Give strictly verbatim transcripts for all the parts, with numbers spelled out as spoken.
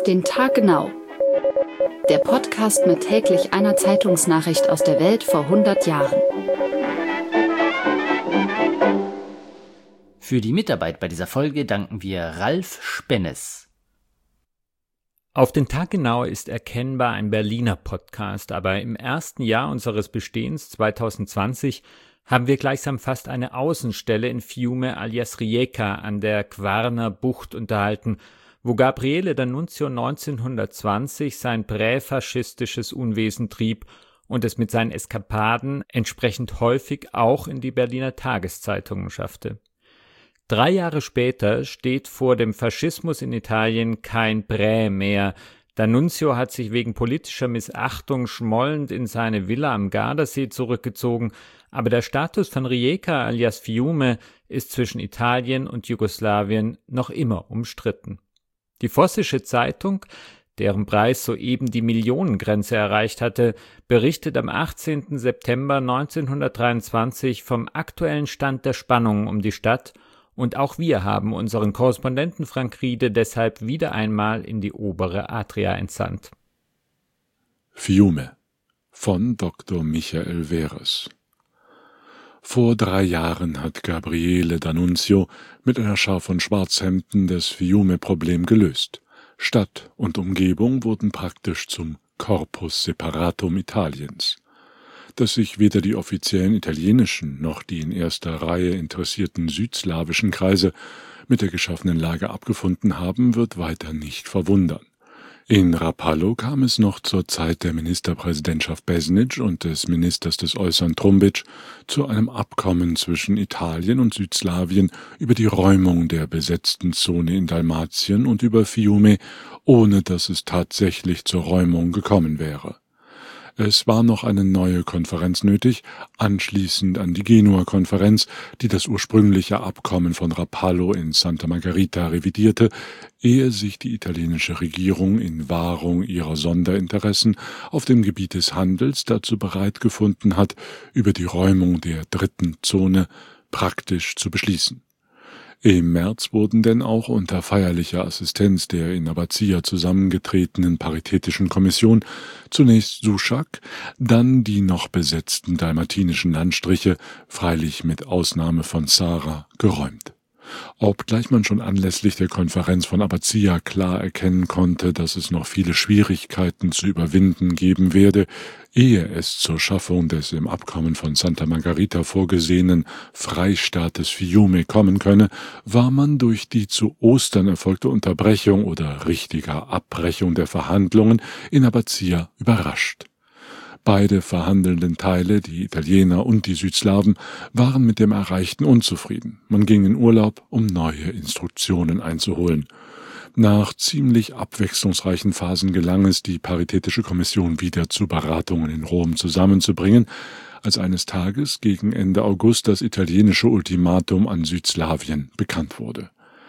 den Tag genau. Der Podcast mit täglich einer Zeitungsnachricht aus der Welt vor hundert Jahren. Für die Mitarbeit bei dieser Folge danken wir Ralf Spennes. Auf den Tag genau ist erkennbar ein Berliner Podcast, aber im ersten Jahr unseres Bestehens zwanzig zwanzig haben wir gleichsam fast eine Außenstelle in Fiume alias Rijeka an der Kvarner Bucht unterhalten, wo Gabriele D'Annunzio neunzehnhundertzwanzig sein präfaschistisches Unwesen trieb und es mit seinen Eskapaden entsprechend häufig auch in die Berliner Tageszeitungen schaffte. Drei Jahre später steht vor dem Faschismus in Italien kein Prä mehr. D'Annunzio hat sich wegen politischer Missachtung schmollend in seine Villa am Gardasee zurückgezogen, aber der Status von Rijeka alias Fiume ist zwischen Italien und Jugoslawien noch immer umstritten. Die Vossische Zeitung, deren Preis soeben die Millionengrenze erreicht hatte, berichtet am achtzehnten September neunzehnhundertdreiundzwanzig vom aktuellen Stand der Spannungen um die Stadt, und auch wir haben unseren Korrespondenten Frank Riede deshalb wieder einmal in die obere Adria entsandt. Fiume von Doktor Michael Weres. Vor drei Jahren hat Gabriele D'Annunzio mit einer Schar von Schwarzhemden das Fiume-Problem gelöst. Stadt und Umgebung wurden praktisch zum Corpus Separatum Italiens. Dass sich weder die offiziellen italienischen noch die in erster Reihe interessierten südslawischen Kreise mit der geschaffenen Lage abgefunden haben, wird weiter nicht verwundern. In Rapallo kam es noch zur Zeit der Ministerpräsidentschaft Besnic und des Ministers des Äußeren Trumbic zu einem Abkommen zwischen Italien und Südslawien über die Räumung der besetzten Zone in Dalmatien und über Fiume, ohne dass es tatsächlich zur Räumung gekommen wäre. Es war noch eine neue Konferenz nötig, anschließend an die Genua-Konferenz, die das ursprüngliche Abkommen von Rapallo in Santa Margherita revidierte, ehe sich die italienische Regierung in Wahrung ihrer Sonderinteressen auf dem Gebiet des Handels dazu bereit gefunden hat, über die Räumung der dritten Zone praktisch zu beschließen. Im März wurden denn auch unter feierlicher Assistenz der in Abbazia zusammengetretenen Paritätischen Kommission zunächst Sušac, dann die noch besetzten dalmatinischen Landstriche, freilich mit Ausnahme von Zara, geräumt. Obgleich man schon anlässlich der Konferenz von Abbazia klar erkennen konnte, dass es noch viele Schwierigkeiten zu überwinden geben werde, ehe es zur Schaffung des im Abkommen von Santa Margherita vorgesehenen Freistaates Fiume kommen könne, war man durch die zu Ostern erfolgte Unterbrechung oder richtiger Abbrechung der Verhandlungen in Abbazia überrascht. Beide verhandelnden Teile, die Italiener und die Südslawen, waren mit dem Erreichten unzufrieden. Man ging in Urlaub, um neue Instruktionen einzuholen. Nach ziemlich abwechslungsreichen Phasen gelang es, die Paritätische Kommission wieder zu Beratungen in Rom zusammenzubringen, als eines Tages gegen Ende August das italienische Ultimatum an Südslawien bekannt wurde.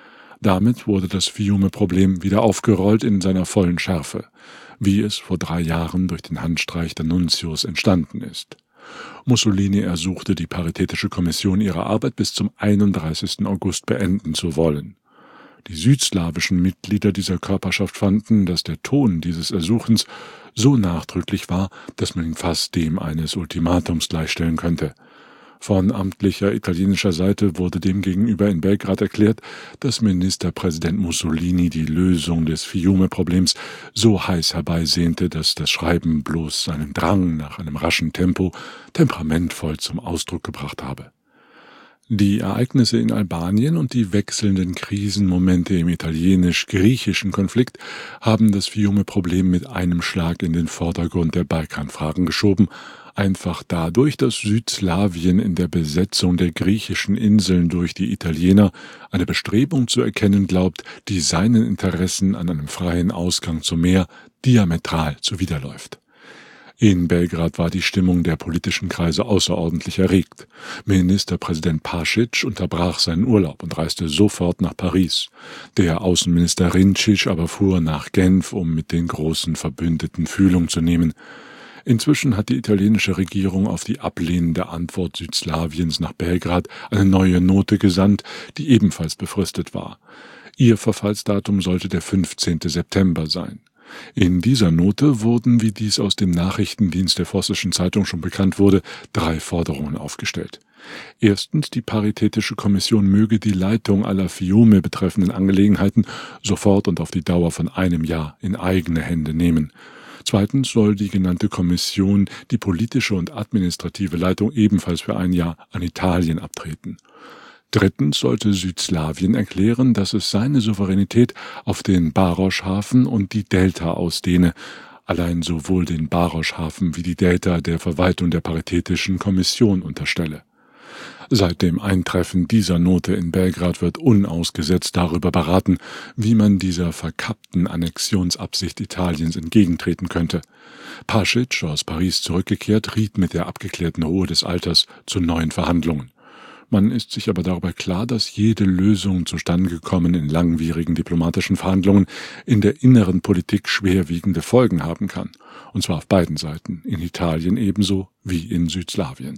Damit wurde das Fiume-Problem wieder aufgerollt in seiner vollen Schärfe, wie es vor drei Jahren durch den Handstreich D'Annunzios entstanden ist. Mussolini ersuchte die Paritätische Kommission, ihre Arbeit bis zum einunddreißigsten August beenden zu wollen. Die südslawischen Mitglieder dieser Körperschaft fanden, dass der Ton dieses Ersuchens so nachdrücklich war, dass man ihn fast dem eines Ultimatums gleichstellen könnte. Von amtlicher italienischer Seite wurde demgegenüber in Belgrad erklärt, dass Ministerpräsident Mussolini die Lösung des Fiume-Problems so heiß herbeisehnte, dass das Schreiben bloß seinen Drang nach einem raschen Tempo temperamentvoll zum Ausdruck gebracht habe. Die Ereignisse in Albanien und die wechselnden Krisenmomente im italienisch-griechischen Konflikt haben das Fiume-Problem mit einem Schlag in den Vordergrund der Balkanfragen geschoben, einfach dadurch, dass Südslawien in der Besetzung der griechischen Inseln durch die Italiener eine Bestrebung zu erkennen glaubt, die seinen Interessen an einem freien Ausgang zum Meer diametral zuwiderläuft. In Belgrad war die Stimmung der politischen Kreise außerordentlich erregt. Ministerpräsident Pašić unterbrach seinen Urlaub und reiste sofort nach Paris. Der Außenminister Rinčić aber fuhr nach Genf, um mit den großen Verbündeten Fühlung zu nehmen. Inzwischen hat die italienische Regierung auf die ablehnende Antwort Südslawiens nach Belgrad eine neue Note gesandt, die ebenfalls befristet war. Ihr Verfallsdatum sollte der fünfzehnte September sein. In dieser Note wurden, wie dies aus dem Nachrichtendienst der Vossischen Zeitung schon bekannt wurde, drei Forderungen aufgestellt. Erstens, die Paritätische Kommission möge die Leitung aller Fiume betreffenden Angelegenheiten sofort und auf die Dauer von einem Jahr in eigene Hände nehmen. Zweitens soll die genannte Kommission die politische und administrative Leitung ebenfalls für ein Jahr an Italien abtreten. Drittens sollte Südslawien erklären, dass es seine Souveränität auf den Barosch-Hafen und die Delta ausdehne, allein sowohl den Barosch-Hafen wie die Delta der Verwaltung der Paritätischen Kommission unterstelle. Seit dem Eintreffen dieser Note in Belgrad wird unausgesetzt darüber beraten, wie man dieser verkappten Annexionsabsicht Italiens entgegentreten könnte. Pašić, aus Paris zurückgekehrt, riet mit der abgeklärten Ruhe des Alters zu neuen Verhandlungen. Man ist sich aber darüber klar, dass jede Lösung zustande gekommen in langwierigen diplomatischen Verhandlungen in der inneren Politik schwerwiegende Folgen haben kann, und zwar auf beiden Seiten, in Italien ebenso wie in Südslawien.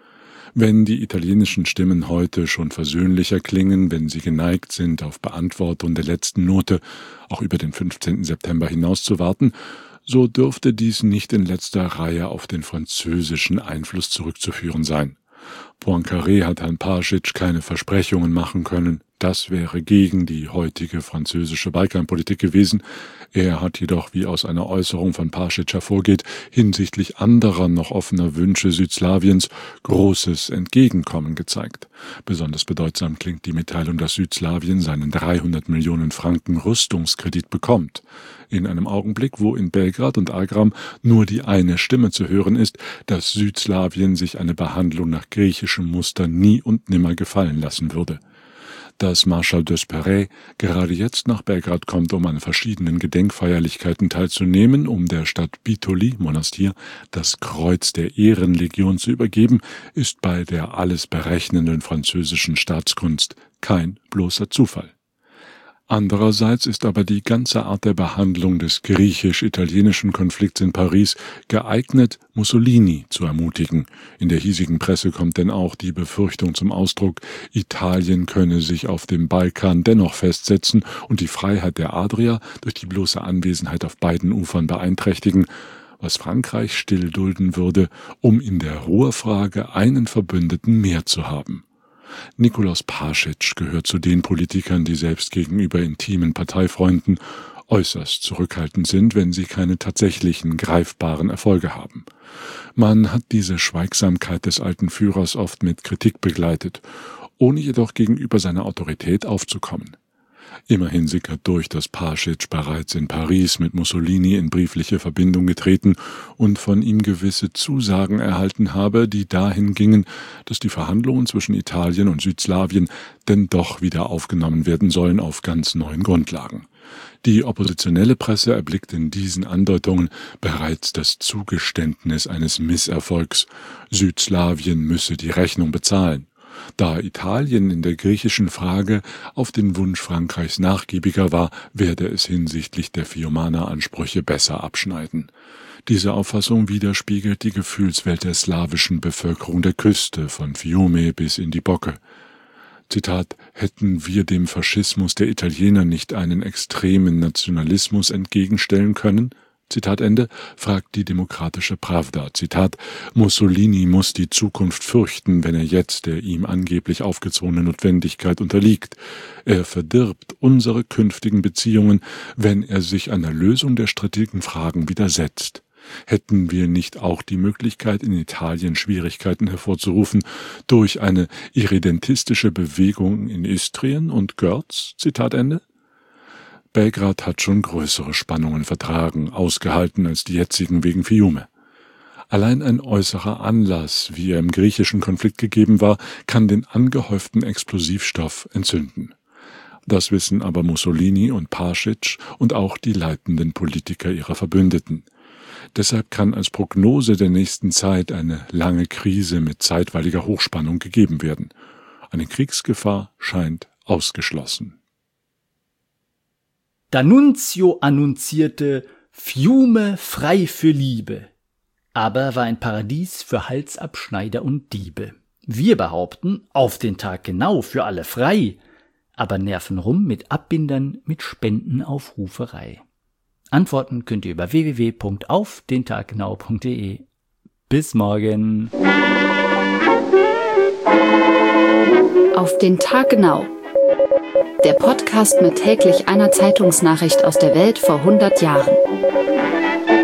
Wenn die italienischen Stimmen heute schon versöhnlicher klingen, wenn sie geneigt sind, auf Beantwortung der letzten Note auch über den fünfzehnten September hinaus zu warten, so dürfte dies nicht in letzter Reihe auf den französischen Einfluss zurückzuführen sein. Poincaré hat Herrn Pašić keine Versprechungen machen können, das wäre gegen die heutige französische Balkanpolitik gewesen. Er hat jedoch, wie aus einer Äußerung von Pašić hervorgeht, hinsichtlich anderer noch offener Wünsche Südslawiens großes Entgegenkommen gezeigt. Besonders bedeutsam klingt die Mitteilung, dass Südslawien seinen dreihundert Millionen Franken Rüstungskredit bekommt. In einem Augenblick, wo in Belgrad und Agram nur die eine Stimme zu hören ist, dass Südslawien sich eine Behandlung nach griechischem Muster nie und nimmer gefallen lassen würde. Dass Marschall d'Esperey gerade jetzt nach Belgrad kommt, um an verschiedenen Gedenkfeierlichkeiten teilzunehmen, um der Stadt Bitoli, Monastir, das Kreuz der Ehrenlegion zu übergeben, ist bei der alles berechnenden französischen Staatskunst kein bloßer Zufall. Andererseits ist aber die ganze Art der Behandlung des griechisch-italienischen Konflikts in Paris geeignet, Mussolini zu ermutigen. In der hiesigen Presse kommt denn auch die Befürchtung zum Ausdruck, Italien könne sich auf dem Balkan dennoch festsetzen und die Freiheit der Adria durch die bloße Anwesenheit auf beiden Ufern beeinträchtigen, was Frankreich still dulden würde, um in der Ruhrfrage einen Verbündeten mehr zu haben. Nikolaus Pašić gehört zu den Politikern, die selbst gegenüber intimen Parteifreunden äußerst zurückhaltend sind, wenn sie keine tatsächlichen, greifbaren Erfolge haben. Man hat diese Schweigsamkeit des alten Führers oft mit Kritik begleitet, ohne jedoch gegenüber seiner Autorität aufzukommen. Immerhin sickert durch, dass Pašić bereits in Paris mit Mussolini in briefliche Verbindung getreten und von ihm gewisse Zusagen erhalten habe, die dahin gingen, dass die Verhandlungen zwischen Italien und Südslawien denn doch wieder aufgenommen werden sollen auf ganz neuen Grundlagen. Die oppositionelle Presse erblickt in diesen Andeutungen bereits das Zugeständnis eines Misserfolgs. Südslawien müsse die Rechnung bezahlen. Da Italien in der griechischen Frage auf den Wunsch Frankreichs nachgiebiger war, werde es hinsichtlich der Fiumaner-Ansprüche besser abschneiden. Diese Auffassung widerspiegelt die Gefühlswelt der slawischen Bevölkerung der Küste, von Fiume bis in die Bocke. Zitat, hätten wir dem Faschismus der Italiener nicht einen extremen Nationalismus entgegenstellen können? Zitat Ende, fragt die demokratische Pravda. Zitat, Mussolini muss die Zukunft fürchten, wenn er jetzt der ihm angeblich aufgezwungenen Notwendigkeit unterliegt. Er verdirbt unsere künftigen Beziehungen, wenn er sich einer Lösung der strittigen Fragen widersetzt. Hätten wir nicht auch die Möglichkeit, in Italien Schwierigkeiten hervorzurufen durch eine irredentistische Bewegung in Istrien und Görz? Zitat Ende. Belgrad hat schon größere Spannungen vertragen, ausgehalten als die jetzigen wegen Fiume. Allein ein äußerer Anlass, wie er im griechischen Konflikt gegeben war, kann den angehäuften Explosivstoff entzünden. Das wissen aber Mussolini und Pašić und auch die leitenden Politiker ihrer Verbündeten. Deshalb kann als Prognose der nächsten Zeit eine lange Krise mit zeitweiliger Hochspannung gegeben werden. Eine Kriegsgefahr scheint ausgeschlossen. D'Annunzio annunzierte Fiume frei für Liebe. aber war ein Paradies für Halsabschneider und Diebe. Wir behaupten, auf den Tag genau für alle frei, aber nerven rum mit Abbindern mit Spendenaufruferei. Antworten könnt ihr über w w w punkt auf den tag genau punkt d e. Bis morgen. Auf den Tag genau. Der Podcast mit täglich einer Zeitungsnachricht aus der Welt vor hundert Jahren.